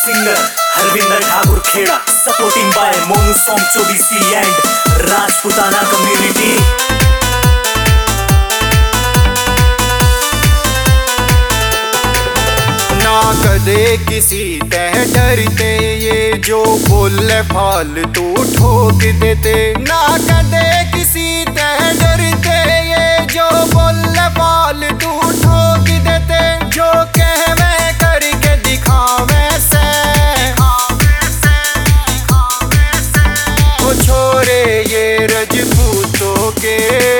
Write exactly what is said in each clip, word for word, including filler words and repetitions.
Singer Harvinder Thakur Kheda, supporting by Monu song Chaubisi and Rajputana community. ना कदे किसी ते डरते ये जो बोले फालतू ठोक देते। ना कदे किसी ते डरते ये जो बोले फालतू ठोक देते। जो कहवे करके दिखावे से वो छोरे ये रजपूतों के,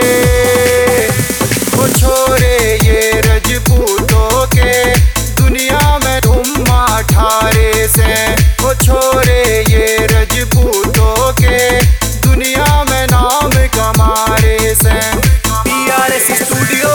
वो छोरे ये रजपूतों के दुनिया में धुम्मा ठारे से। वो छोरे ये रजपूतों के दुनिया में नाम कमारे से। P R S studio.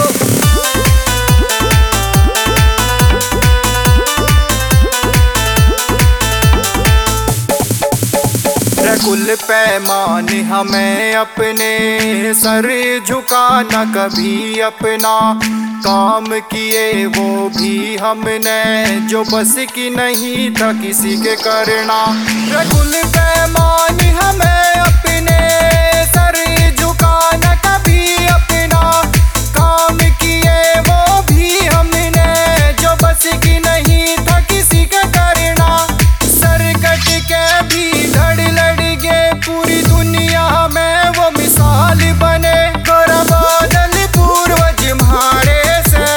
कुल पैमान हमें अपने सर झुकाना कभी अपना काम किए वो भी हमने जो बस की नहीं था किसी के करना। कुल पैमान हमें अपने सर झुकाना कभी अपना काम किए वो भी हमने जो बस की नहीं था किसी के करना। सर कट के भी धड़ लड़ पूरी दुनिया में वो मिसाल बने। गोरा बादल पूर्वज म्हारे से।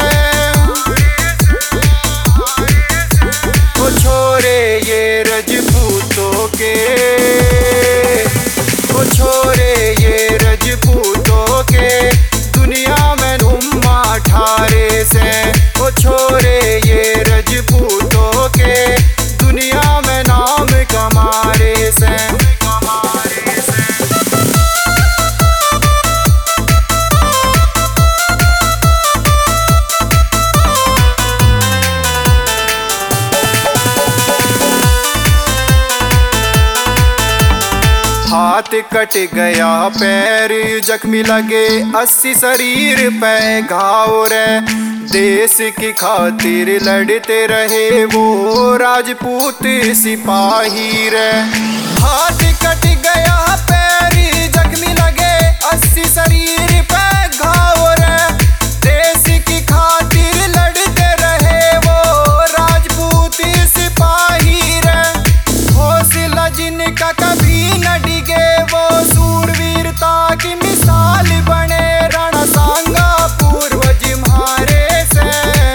वो छोरे ये रजपूतों के, वो छोरे ये रजपूतों के दुनिया में धुम्मा ठारे से। वो छोरे ये रजपूतों के दुनिया में नाम कमारे से। हाथ कट गया पैर जख्मी लगे अस्सी शरीर पे घाव रे। देश की खातिर लड़ते रहे वो राजपूत सिपाही रे। हाथ कट गया पैर जख्मी लगे अस्सी शरीर पे घाव रे। देश की खातिर लड़ते रहे वो राजपूत सिपाही रे। हौसला जिनका कभी न डिगे वो सूरवीरता की मिसाल बने। रणा सांगा पूर्वज म्हारे से।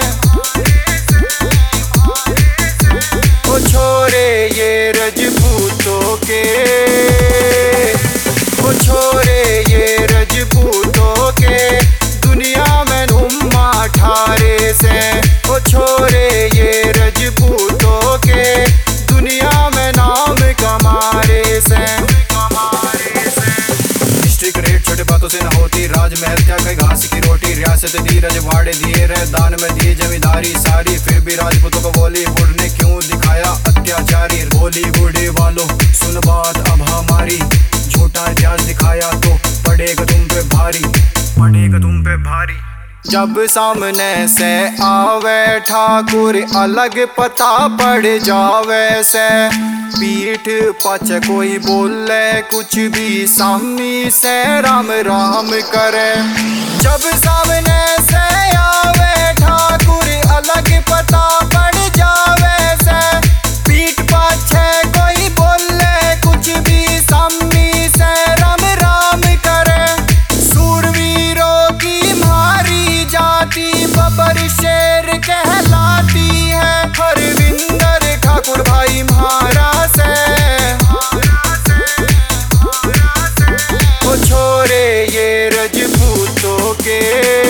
वो छोरे ये रजपूतों के, वो छोरे ये रजपूतों के दुनिया में धुम्मा ठारे से। वो छोरे ये रजपूतों के दुनिया में नाम कमारे से। डिस्ट्रिक्ट रेट छोटे बातों से न होती, राजमहल क्या कहीं घास की रोटी। रियासत दी रजवाड़े दिए रहे दान में दिए जमींदारी सारी। फिर भी राजपूतों को बॉलीवुड ने क्यों दिखाया अत्याचारी। बॉलीवुड वालों सुन बात अब हमारी, झूठा इतिहास दिखाया तो पड़ेगा तुम पे भारी, पड़ेगा तुम पे भारी। जब सामने से आवे ठाकुर अलग पता पड़ जावे से। पीठ पाछे कोई बोले कुछ भी सामने से राम राम करे। जब सामने से आवे ठाकुर अलग पता पड़ जावे से। पीठ पाछे कोई बोले कुछ भी सामने से राम राम करे। सूरवीरों की मारी जाती बबर शेर कहलाती है। हरविंदर ठाकुर भाई म्हारा से। वो छोरे ये रजपूतों के,